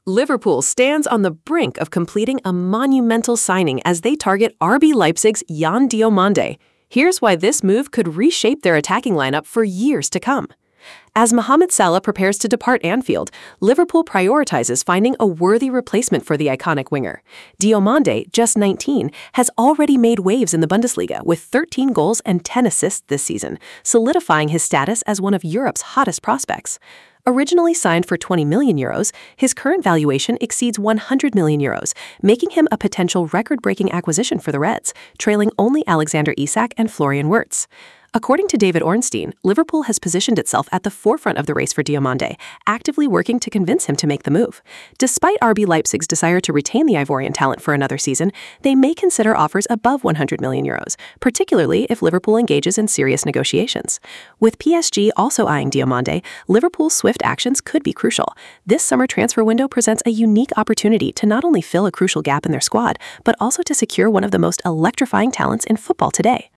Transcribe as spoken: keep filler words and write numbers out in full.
Liverpool stands on the brink of completing a monumental signing as they target R B Leipzig's Yan Diomande. Here's why this move could reshape their attacking lineup for years to come. As Mohamed Salah prepares to depart Anfield, Liverpool prioritizes finding a worthy replacement for the iconic winger. Diomande, just nineteen, has already made waves in the Bundesliga with thirteen goals and ten assists this season, solidifying his status as one of Europe's hottest prospects. Originally signed for twenty million euros, his current valuation exceeds one hundred million euros, making him a potential record-breaking acquisition for the Reds, trailing only Alexander Isak and Florian Wirtz. According to David Ornstein, Liverpool has positioned itself at the forefront of the race for Diomande, actively working to convince him to make the move. Despite R B Leipzig's desire to retain the Ivorian talent for another season, they may consider offers above one hundred million euros, particularly if Liverpool engages in serious negotiations. With P S G also eyeing Diomande, Liverpool's swift actions could be crucial. This summer transfer window presents a unique opportunity to not only fill a crucial gap in their squad, but also to secure one of the most electrifying talents in football today.